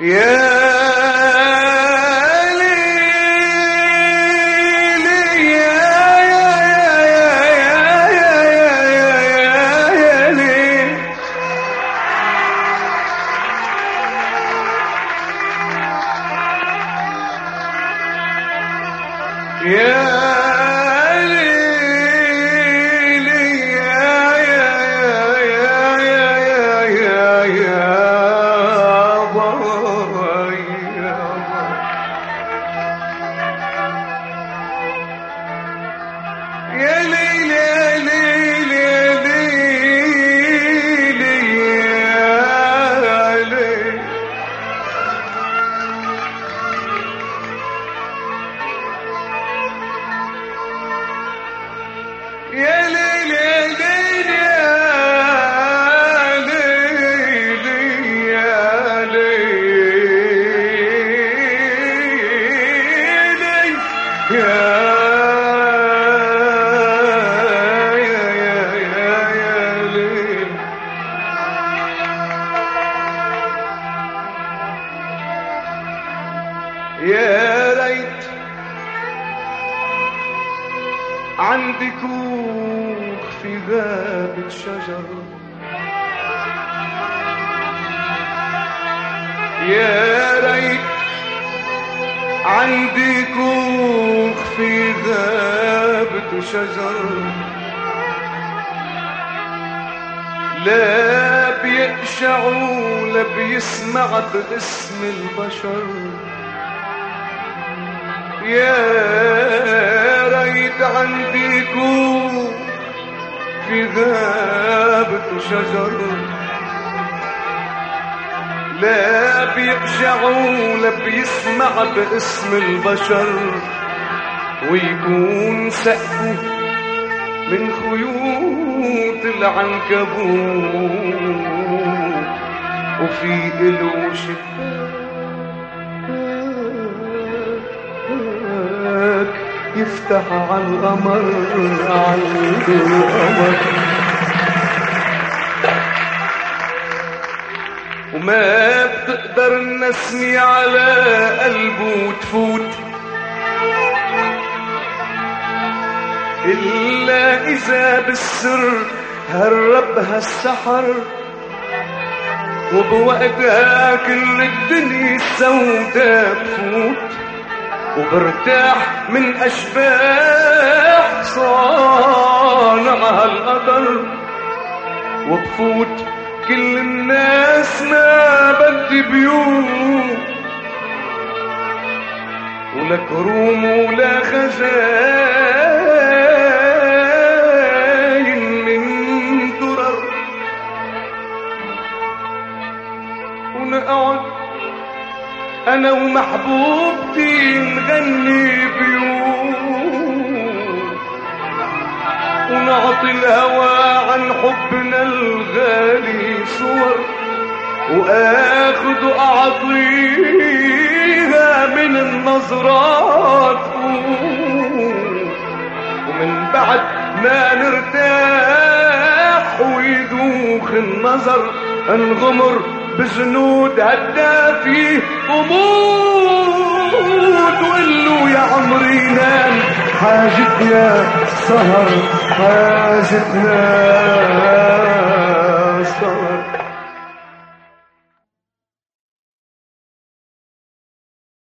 يا ريت عندي كوخ في غابة شجر، يا ريت عندي كوخ في غابة شجر، لا بيقشع ولا بيسمع باسم البشر. يا ريت عندي كوخ في غابة شجر، لا بيقشع ولا بيسمع باسم البشر، ويكون سقفه من خيوط العنكبوت، وفي إله شباك يفتح على القمر، على القمر، وما بتقدر النسمة على قلبه تفوت إلا إذا بالسر هربها السحر، وبوقتها كل الدنيا السوداء بفوت، وبرتاح من أشباح صانعها القدر، وبفوت كل الناس ما بدي بيوت، ولا كروم ولا خزاين من درر، ونقعد أنا ومحبوبتي نغني بيوت، ونعطي الهوى عن حبنا الغالي صور، وآخذ أعطيها من النظرات، ومن بعد ما نرتاح ويدوخ النظر انغمر بجنود هدافي وموت، وقلوا يا عمري نام حاجتنا سهر، حاجتنا